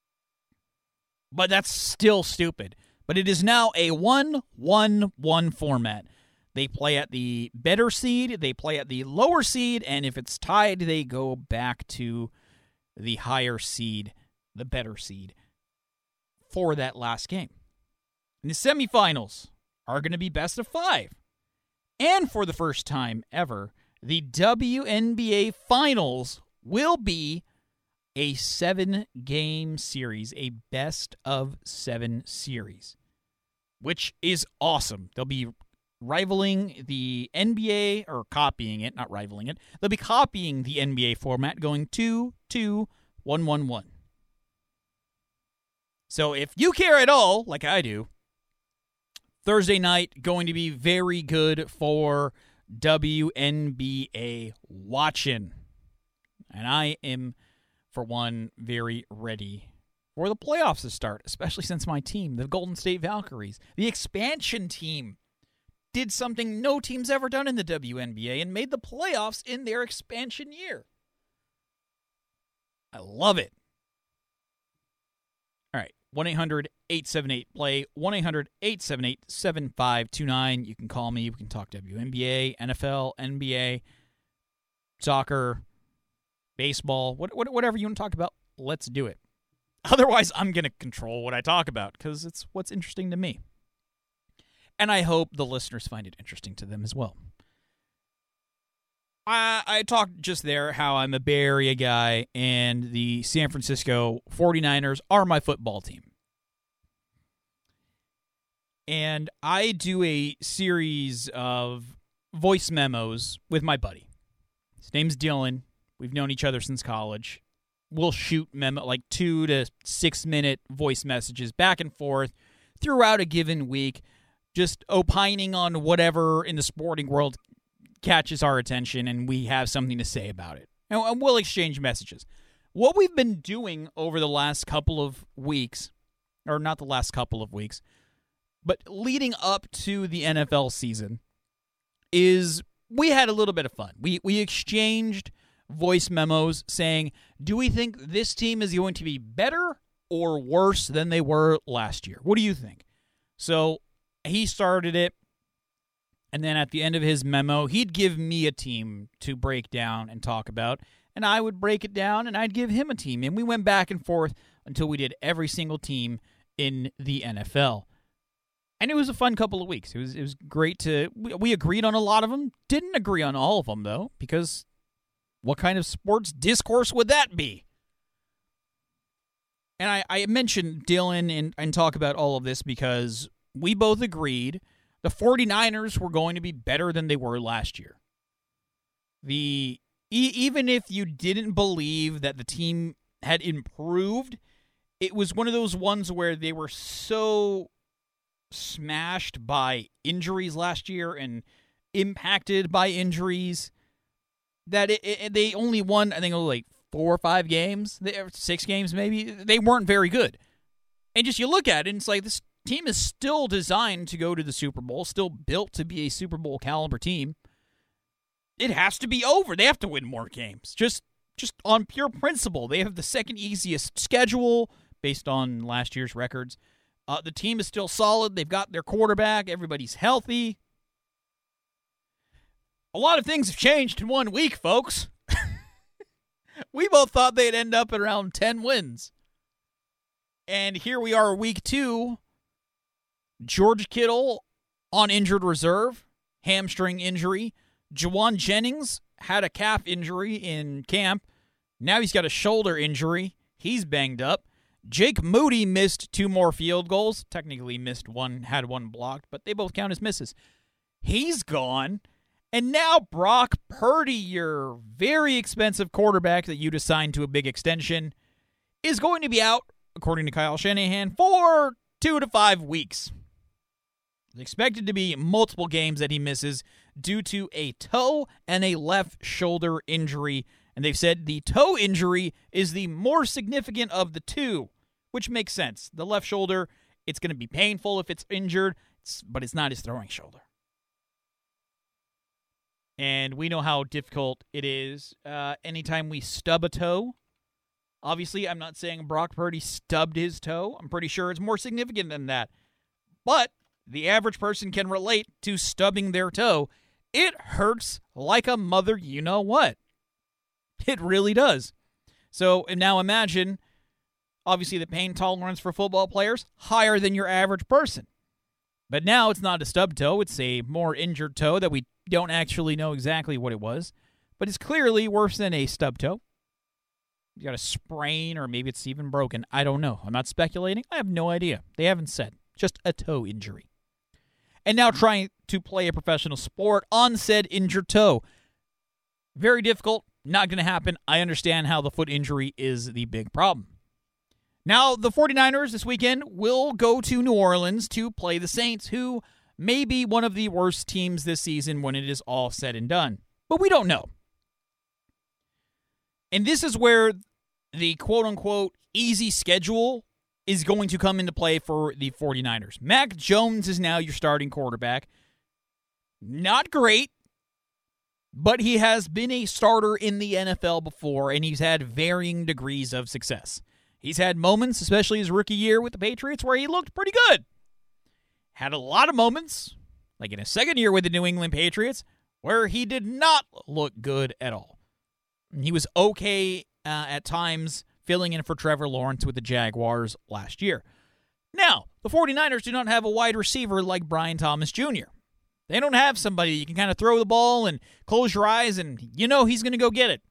But that's still stupid. But it is now a one one one format. They play at the better seed, they play at the lower seed, and if it's tied, they go back to the higher seed, the better seed, for that last game. And the semifinals are going to be best of five. And for the first time ever, the W N B A Finals will be a seven-game series, a best-of-seven series, which is awesome. They'll be rivaling the N B A, or copying it, not rivaling it. They'll be copying the N B A format, going two two one one one. So if you care at all, like I do, Thursday night going to be very good for W N B A watching. And I am, for one, very ready for the playoffs to start, especially since my team, the Golden State Valkyries, the expansion team, did something no team's ever done in the W N B A and made the playoffs in their expansion year. I love it. All right, one eight hundred eight seven eight play, one eight hundred eight seven eight seven five two nine. You can call me. We can talk W N B A, N F L, N B A, soccer, baseball, what, what, whatever you want to talk about, let's do it. Otherwise, I'm going to control what I talk about because it's what's interesting to me. And I hope the listeners find it interesting to them as well. I, I talked just there how I'm a Bay Area guy and the San Francisco forty-niners are my football team. And I do a series of voice memos with my buddy. His name's Dylan. We've known each other since college. We'll shoot memo like two to six minute voice messages back and forth throughout a given week, just opining on whatever in the sporting world catches our attention, and we have something to say about it. And we'll exchange messages. What we've been doing over the last couple of weeks, or not the last couple of weeks, but leading up to the N F L season, is we had a little bit of fun. We we exchanged voice memos saying, do we think this team is going to be better or worse than they were last year? What do you think? So he started it, and then at the end of his memo, he'd give me a team to break down and talk about, and I would break it down, and I'd give him a team. And we went back and forth until we did every single team in the N F L. And it was a fun couple of weeks. It was it was great to, we, we agreed on a lot of them. Didn't agree on all of them, though, because what kind of sports discourse would that be? And I, I mentioned Dylan and, and talk about all of this because we both agreed the forty-niners were going to be better than they were last year. The e- even if you didn't believe that the team had improved, it was one of those ones where they were so smashed by injuries last year and impacted by injuries that it, it, they only won, I think, like four or five games, six games maybe. They weren't very good. And just you look at it, and it's like this team is still designed to go to the Super Bowl, still built to be a Super Bowl caliber team. It has to be over. They have to win more games. Just just on pure principle. They have the second easiest schedule based on last year's records. Uh, the team is still solid. They've got their quarterback. Everybody's healthy. A lot of things have changed in one week, folks. We both thought they'd end up at around ten wins. And here we are, week two. George Kittle on injured reserve, hamstring injury. Juwan Jennings had a calf injury in camp. Now he's got a shoulder injury. He's banged up. Jake Moody missed two more field goals. Technically missed one, had one blocked, but they both count as misses. He's gone. And now Brock Purdy, your very expensive quarterback that you'd assigned to a big extension, is going to be out, according to Kyle Shanahan, for two to five weeks. It's expected to be multiple games that he misses due to a toe and a left shoulder injury. And they've said the toe injury is the more significant of the two, which makes sense. The left shoulder, it's going to be painful if it's injured, but it's not his throwing shoulder. And we know how difficult it is uh, anytime we stub a toe. Obviously, I'm not saying Brock Purdy stubbed his toe. I'm pretty sure it's more significant than that. But the average person can relate to stubbing their toe. It hurts like a mother you-know-what. It really does. So now imagine, obviously, the pain tolerance for football players, higher than your average person. But now it's not a stub toe. It's a more injured toe that we don't actually know exactly what it was. But it's clearly worse than a stub toe. You got a sprain, or maybe it's even broken. I don't know. I'm not speculating. I have no idea. They haven't said. Just a toe injury. And now trying to play a professional sport on said injured toe. Very difficult. Not going to happen. I understand how the foot injury is the big problem. Now, the 49ers this weekend will go to New Orleans to play the Saints, who may be one of the worst teams this season when it is all said and done. But we don't know. And this is where the quote-unquote easy schedule is going to come into play for the 49ers. Mac Jones is now your starting quarterback. Not great, but he has been a starter in the N F L before, and he's had varying degrees of success. He's had moments, especially his rookie year with the Patriots, where he looked pretty good. Had a lot of moments, like in his second year with the New England Patriots, where he did not look good at all. He was okay uh, at times filling in for Trevor Lawrence with the Jaguars last year. Now, the 49ers do not have a wide receiver like Brian Thomas Junior They don't have somebody you can kind of throw the ball and close your eyes and you know he's going to go get it.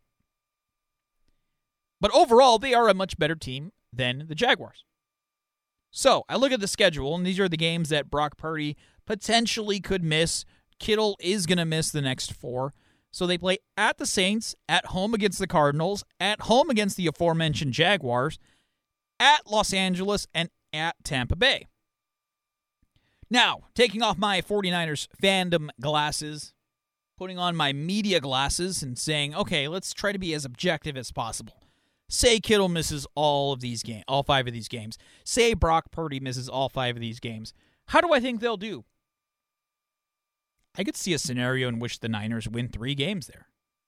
But overall, they are a much better team than the Jaguars. So, I look at the schedule, and these are the games that Brock Purdy potentially could miss. Kittle is going to miss the next four. So they play at the Saints, at home against the Cardinals, at home against the aforementioned Jaguars, at Los Angeles, and at Tampa Bay. Now, taking off my 49ers fandom glasses, putting on my media glasses, and saying, okay, let's try to be as objective as possible. Say Kittle misses all of these games, all five of these games. Say Brock Purdy misses all five of these games. How do I think they'll do? I could see a scenario in which the Niners win three games there.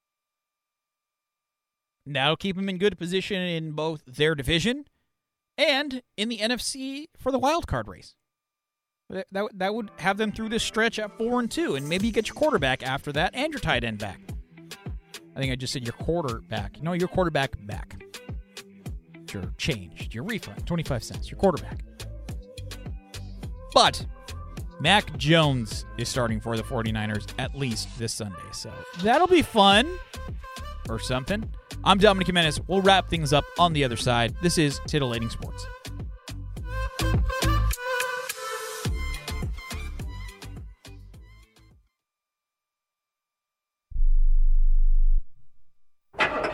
That'll keep them in good position in both their division and in the N F C for the wild card race. That, that, that would have them through this stretch at four and two, and maybe you get your quarterback after that and your tight end back. I think I just said your quarterback. No, your quarterback back. Your changed, your refund, twenty-five cents, your quarterback. But Mac Jones is starting for the 49ers at least this Sunday, so that'll be fun or something. I'm Dominic Jimenez. We'll wrap things up on the other side. This is Titillating Sports.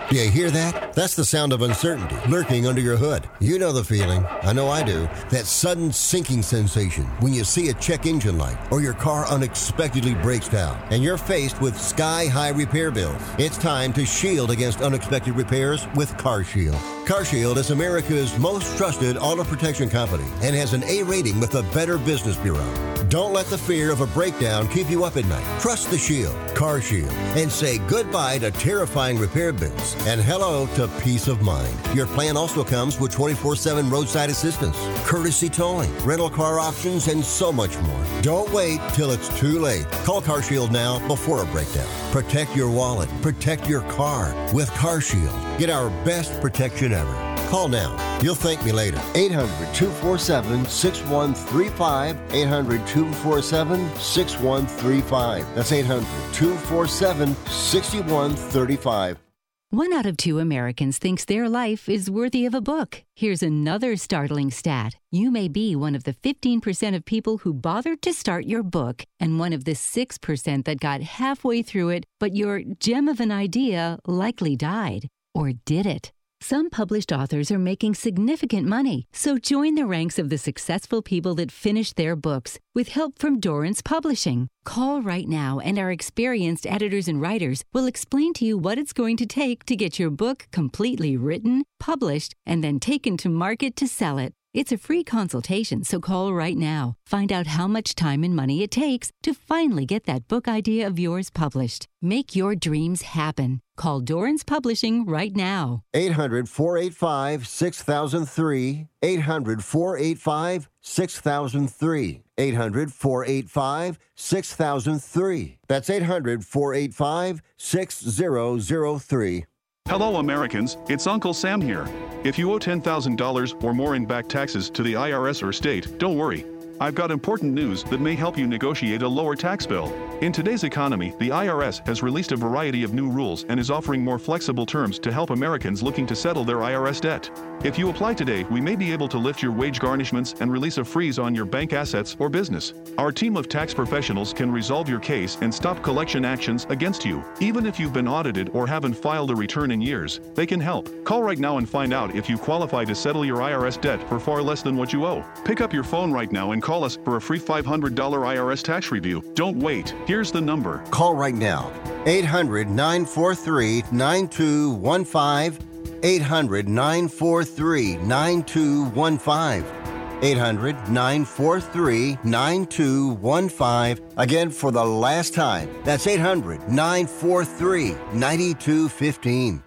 Do you hear that? That's the sound of uncertainty lurking under your hood. You know the feeling. I know I do. That sudden sinking sensation when you see a check engine light or your car unexpectedly breaks down and you're faced with sky-high repair bills. It's time to shield against unexpected repairs with CarShield. CarShield is America's most trusted auto protection company and has an A rating with the Better Business Bureau. Don't let the fear of a breakdown keep you up at night. Trust the Shield, CarShield, and say goodbye to terrifying repair bills and hello to peace of mind. Your plan also comes with twenty-four seven roadside assistance, courtesy towing, rental car options, and so much more. Don't wait till it's too late. Call CarShield now before a breakdown. Protect your wallet. Protect your car with CarShield. Get our best protection ever. Call now. You'll thank me later. eight hundred, two four seven, six one three five. eight hundred, two four seven, six one three five. That's eight hundred, two four seven, six one three five. One out of two Americans thinks their life is worthy of a book. Here's another startling stat. You may be one of the fifteen percent of people who bothered to start your book and one of the six percent that got halfway through it, but your gem of an idea likely died. Or did it? Some published authors are making significant money, so join the ranks of the successful people that finished their books with help from Dorrance Publishing. Call right now and our experienced editors and writers will explain to you what it's going to take to get your book completely written, published, and then taken to market to sell it. It's a free consultation, so call right now. Find out how much time and money it takes to finally get that book idea of yours published. Make your dreams happen. Call Dorrance Publishing right now. eight hundred, four eight five, six thousand three. eight hundred, four eight five, six thousand three. eight hundred, four eight five, six thousand three. That's eight hundred, four eight five, six thousand three. Hello, Americans. It's Uncle Sam here. If you owe ten thousand dollars or more in back taxes to the I R S or state, don't worry. I've got important news that may help you negotiate a lower tax bill. In today's economy, the I R S has released a variety of new rules and is offering more flexible terms to help Americans looking to settle their I R S debt. If you apply today, we may be able to lift your wage garnishments and release a freeze on your bank assets or business. Our team of tax professionals can resolve your case and stop collection actions against you. Even if you've been audited or haven't filed a return in years, they can help. Call right now and find out if you qualify to settle your I R S debt for far less than what you owe. Pick up your phone right now and call us for a free five hundred dollars I R S tax review. Don't wait. Here's the number. Call right now. eight hundred, nine four three, nine two one five. eight hundred, nine four three, nine two one five. eight hundred, nine four three, nine two one five. Again, for the last time, that's eight hundred, nine four three, nine two one five.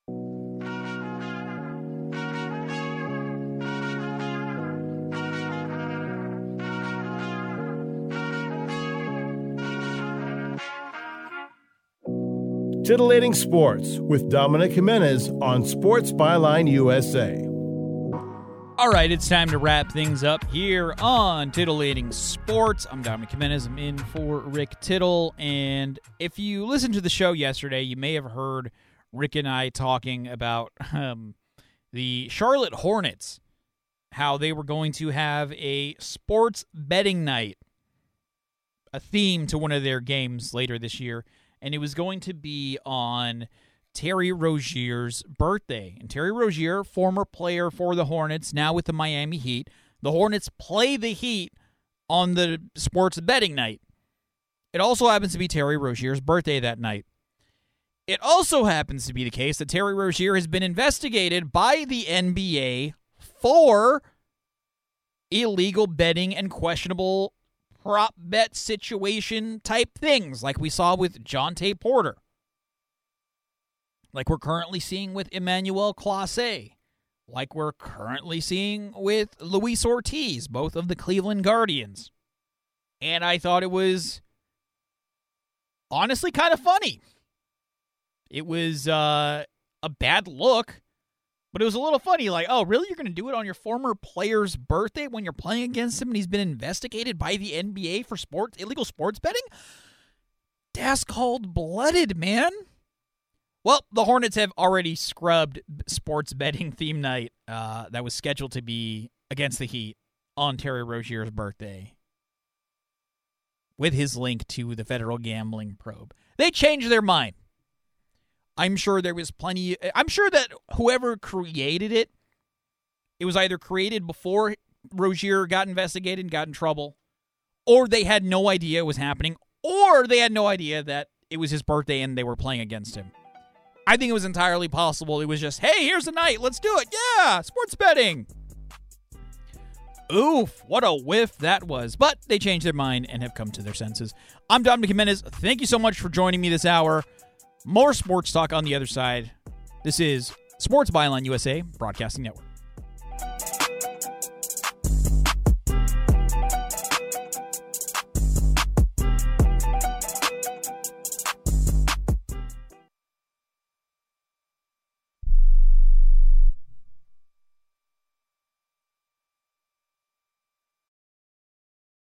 Titillating Sports with Dominic Jimenez on Sports Byline U S A. All right, it's time to wrap things up here on Titillating Sports. I'm Dominic Jimenez. I'm in for Rick Tittle. And if you listened to the show yesterday, you may have heard Rick and I talking about um, the Charlotte Hornets, how they were going to have a sports betting night, a theme to one of their games later this year. And it was going to be on Terry Rozier's birthday. And Terry Rozier, former player for the Hornets, now with the Miami Heat. The Hornets play the Heat on the sports betting night. It also happens to be Terry Rozier's birthday that night. It also happens to be the case that Terry Rozier has been investigated by the N B A for illegal betting and questionable prop bet situation type things like we saw with Jonte Porter, like we're currently seeing with Emmanuel Clase, like we're currently seeing with Luis Ortiz, both of the Cleveland Guardians. And I thought it was honestly kind of funny. It was uh, a bad look, but it was a little funny, like, oh, really? You're going to do it on your former player's birthday when you're playing against him and he's been investigated by the N B A for sports illegal sports betting? That's cold-blooded, man. Well, the Hornets have already scrubbed sports betting theme night uh, that was scheduled to be against the Heat on Terry Rozier's birthday with his link to the federal gambling probe. They changed their mind. I'm sure there was plenty. I'm sure that whoever created it, it was either created before Rozier got investigated and got in trouble, or they had no idea it was happening, or they had no idea that it was his birthday and they were playing against him. I think it was entirely possible. It was just, hey, here's the night. Let's do it. Yeah, sports betting. Oof, what a whiff that was. But they changed their mind and have come to their senses. I'm Dominic Jimenez. Thank you so much for joining me this hour. More sports talk on the other side. This is Sports Byline U S A Broadcasting Network.